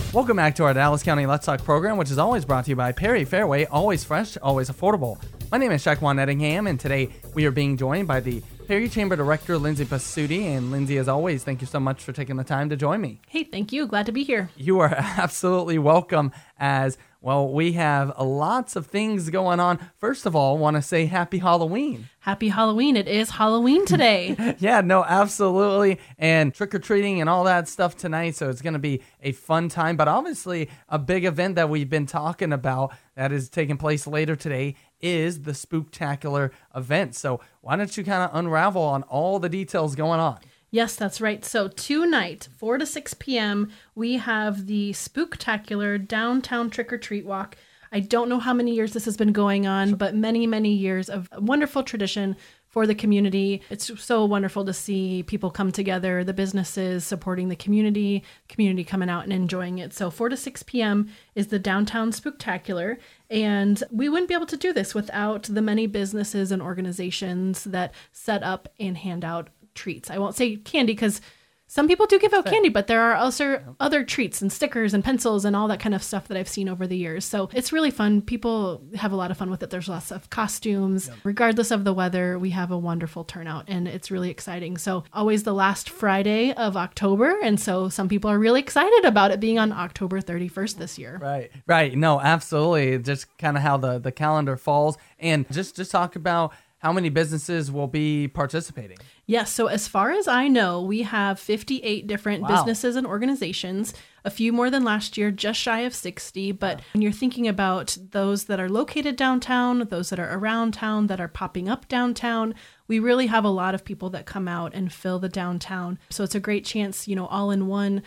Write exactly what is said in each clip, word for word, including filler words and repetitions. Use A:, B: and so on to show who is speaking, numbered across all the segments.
A: Welcome back to our Dallas County Let's Talk program, which is always brought to you by Perry Fairway, always fresh, always affordable. My name is Shaquan Ettingham, and today we are being joined by the Perry Chamber Director, Lindsay Pasuti. And Lindsay, as always, thank you so much for taking the time to join me.
B: Hey, thank you. Glad to be here.
A: You are absolutely welcome. As well, we have lots of things going on. First of all, I want to say happy Halloween.
B: Happy Halloween. It is Halloween today.
A: Yeah, no, absolutely. And trick-or-treating and all that stuff tonight. So it's going to be a fun time. But obviously, a big event that we've been talking about that is taking place later today is the Spooktacular event. So why don't you kind of unravel on all the details going on?
B: Yes, that's right. So tonight, four to six p.m., we have the Spooktacular Downtown Trick-or-Treat Walk. I don't know how many years this has been going on, but many, many years of wonderful tradition for the community. It's so wonderful to see people come together, the businesses supporting the community, community coming out and enjoying it. So four to six p.m. is the Downtown Spooktacular, and we wouldn't be able to do this without the many businesses and organizations that set up and hand out treats. I won't say candy because some people do give out candy, but there are also other treats and stickers and pencils and all that kind of stuff that I've seen over the years. So it's really fun. People have a lot of fun with it. There's lots of costumes. Yep. Regardless of the weather, we have a wonderful turnout and it's really exciting. So always the last Friday of October. And so some people are really excited about it being on October thirty-first this year.
A: Right, right. No, absolutely. Just kind of how the, the calendar falls. And just, just talk about how many businesses will be participating?
B: Yes. So as far as I know, we have fifty-eight different wow. businesses and organizations, a few more than last year, just shy of sixty. But wow. when you're thinking about those that are located downtown, those that are around town, that are popping up downtown, we really have a lot of people that come out and fill the downtown. So it's a great chance, you know, all in one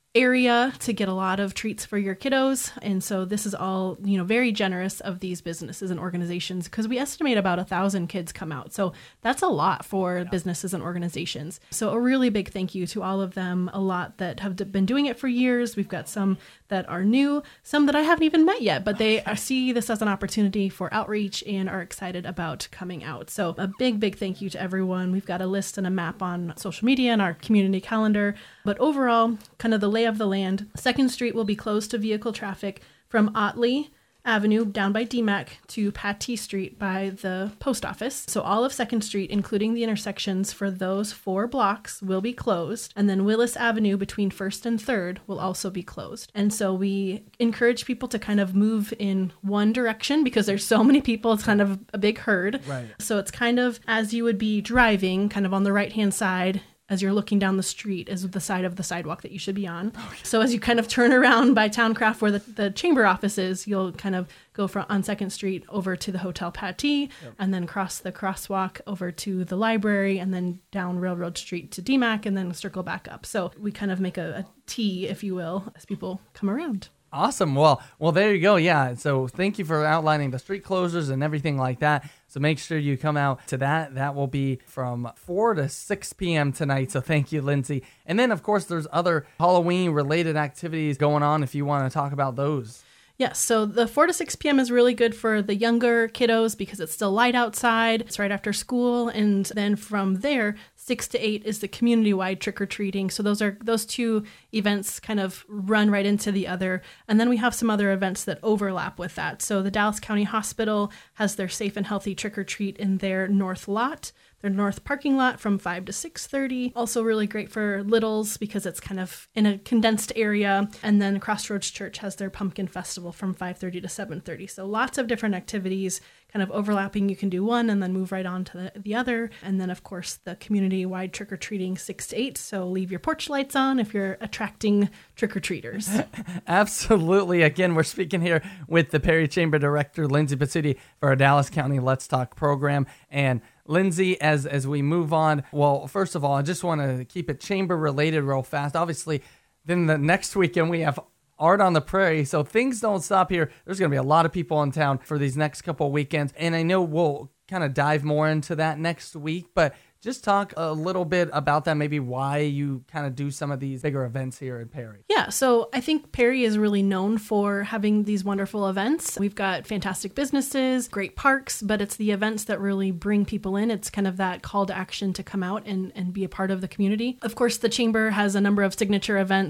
B: area to get a lot of treats for your kiddos. And so this is all, you know, very generous of these businesses and organizations because we estimate about a thousand kids come out. So that's a lot for yeah. businesses and organizations. So a really big thank you to all of them, a lot that have been doing it for years. We've got some that are new, some that I haven't even met yet, but they see this as an opportunity for outreach and are excited about coming out. So a big, big thank you to everyone. We've got a list and a map on social media and our community calendar. But overall, kind of the lay of the land, Second Street will be closed to vehicle traffic from Otley Avenue down by D MAC to Pattee Street by the post office. So all of Second Street, including the intersections for those four blocks, will be closed. And then Willis Avenue between First and Third will also be closed. And so we encourage people to kind of move in one direction because there's so many people. It's kind of a big herd.
A: Right.
B: So it's kind of as you would be driving, kind of on the right-hand side, as you're looking down the street is the side of the sidewalk that you should be on. Okay. So as you kind of turn around by Towncraft where the, the chamber office is, you'll kind of go from on Second Street over to the Hotel Pattee yep. and then cross the crosswalk over to the library and then down Railroad Street to D MAC and then circle back up. So we kind of make a, a T, if you will, as people come around.
A: Awesome. Well, well, there you go. Yeah. So thank you for outlining the street closures and everything like that. So make sure you come out to that. That will be from four to six p.m. tonight. So thank you, Lindsay. And then, of course, there's other Halloween-related activities going on if you want to talk about those.
B: Yes, so the four to six p.m. is really good for the younger kiddos because it's still light outside. It's right after school. And then from there, six to eight is the community-wide trick-or-treating. So those are those two events kind of run right into the other. And then we have some other events that overlap with that. So the Dallas County Hospital has their Safe and Healthy Trick-or-Treat in their north lot. Their north parking lot from five to six thirty. Also really great for littles because it's kind of in a condensed area. And then Crossroads Church has their pumpkin festival from five thirty to seven thirty. So lots of different activities kind of overlapping. You can do one and then move right on to the, the other. And then, of course, the community-wide trick-or-treating six to eight. So leave your porch lights on if you're attracting trick-or-treaters.
A: Absolutely. Again, we're speaking here with the Perry Chamber Director, Lindsay Pasuti, for our Dallas County Let's Talk program. And Lindsay, as as we move on, well, first of all, I just want to keep it chamber-related real fast. Obviously, then the next weekend we have Art on the Prairie, so things don't stop here. There's going to be a lot of people in town for these next couple of weekends, and I know we'll kind of dive more into that next week, but just talk a little bit about that, maybe why you kind of do some of these bigger events here in Perry.
B: Yeah, so I think Perry is really known for having these wonderful events. We've got fantastic businesses, great parks, but it's the events that really bring people in. It's kind of that call to action to come out and, and be a part of the community. Of course, the Chamber has a number of signature events.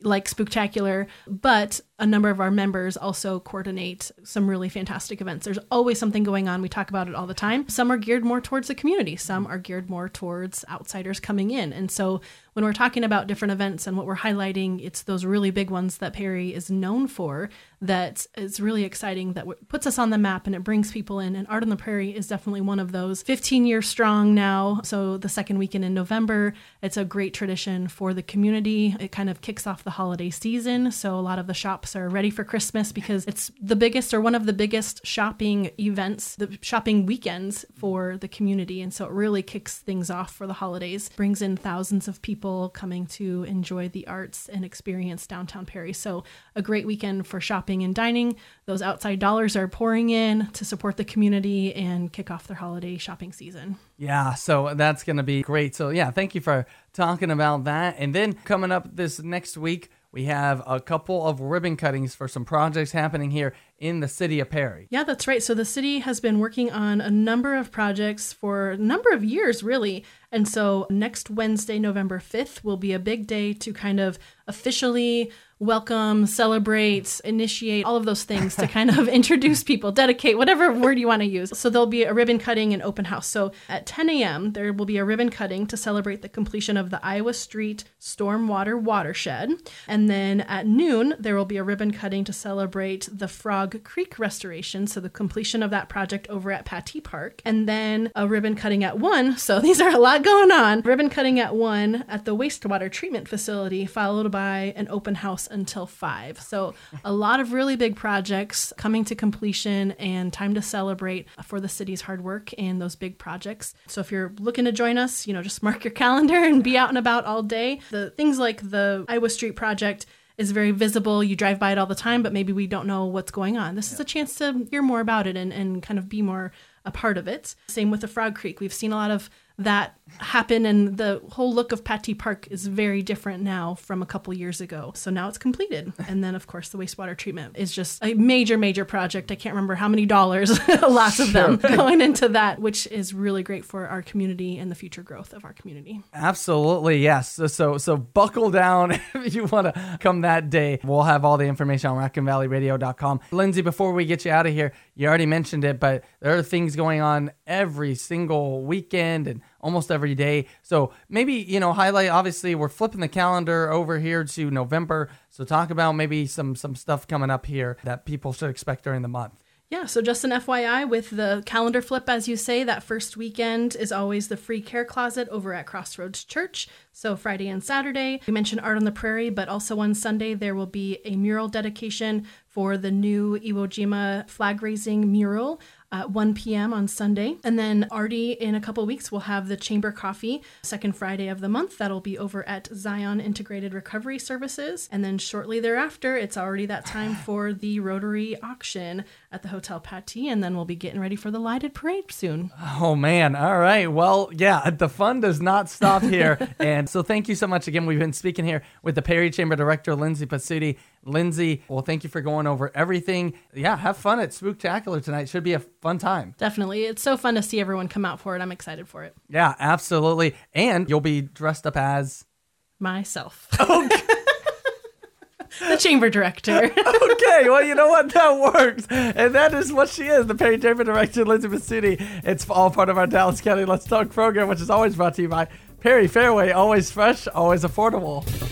B: like Spooktacular, but a number of our members also coordinate some really fantastic events. There's always something going on. We talk about it all the time. Some are geared more towards the community. Some are geared more towards outsiders coming in. And so when we're talking about different events and what we're highlighting, it's those really big ones that Perry is known for that is really exciting, that puts us on the map and it brings people in. And Art on the Prairie is definitely one of those. fifteen years strong now. So the second weekend in November, it's a great tradition for the community. It kind of kicks off the holiday season. So a lot of the shops are ready for Christmas because it's the biggest or one of the biggest shopping events, the shopping weekends for the community. And so it really kicks things off for the holidays, brings in thousands of people coming to enjoy the arts and experience downtown Perry. So a great weekend for shopping and dining. Those outside dollars are pouring in to support the community and kick off their holiday shopping season.
A: Yeah, so that's going to be great. So yeah, thank you for talking about that. And then coming up this next week, we have a couple of ribbon cuttings for some projects happening here in the city of Perry.
B: Yeah, that's right. So the city has been working on a number of projects for a number of years, really. And so next Wednesday, November fifth, will be a big day to kind of officially welcome, celebrate, initiate, all of those things to kind of introduce people, dedicate, whatever word you want to use. So there'll be a ribbon cutting and open house. So at ten a.m., there will be a ribbon cutting to celebrate the completion of the Iowa Street Stormwater Watershed. And then at noon, there will be a ribbon cutting to celebrate the Frog Creek restoration. So the completion of that project over at Pattee Park. And then a ribbon cutting at one. So these are a lot going on. Ribbon cutting at one at the wastewater treatment facility, followed by an open house until five. So a lot of really big projects coming to completion and time to celebrate for the city's hard work and those big projects. So if you're looking to join us, you know, just mark your calendar and be out and about all day. The things like the Iowa Street project is very visible. You drive by it all the time, but maybe we don't know what's going on. This yeah. is a chance to hear more about it and, and kind of be more a part of it. Same with the Frog Creek. We've seen a lot of that happen, and the whole look of Pattee Park is very different now from a couple years ago. So now it's completed. And then, of course, the wastewater treatment is just a major, major project. I can't remember how many dollars, lots of them going into that, which is really great for our community and the future growth of our community.
A: Absolutely, yes. So so, so buckle down if you want to come that day. We'll have all the information on raccoon valley radio dot com. Lindsay, before we get you out of here, you already mentioned it, but there are things going on every single weekend and almost every day. So maybe, you know, highlight, obviously we're flipping the calendar over here to November. So talk about maybe some, some stuff coming up here that people should expect during the month.
B: Yeah, so just an F Y I with the calendar flip, as you say, that first weekend is always the free care closet over at Crossroads Church. So Friday and Saturday, we mentioned Art on the Prairie, but also on Sunday, there will be a mural dedication for the new Iwo Jima flag raising mural at one p.m. on Sunday. And then already in a couple weeks, we'll have the Chamber Coffee, second Friday of the month. That'll be over at Zion Integrated Recovery Services. And then shortly thereafter, it's already that time for the Rotary auction at the Hotel Pattee. And then we'll be getting ready for the lighted parade soon.
A: Oh, man. All right. Well, yeah, the fun does not stop here. And so thank you so much again. We've been speaking here with the Perry Chamber Director, Lindsay Pizzuti. Lindsay, well, thank you for going over everything. Yeah, have fun at Spooktacular tonight. Should be a fun time.
B: Definitely. It's so fun to see everyone come out for it. I'm excited for it.
A: Yeah, absolutely. And you'll be dressed up as...
B: myself. Okay. The chamber director.
A: Okay, well, you know what? That works. And that is what she is, the Perry Chamber Director, Lindsay Pizzuti. It's all part of our Dallas County Let's Talk program, which is always brought to you by Perry Fairway. Always fresh, always affordable.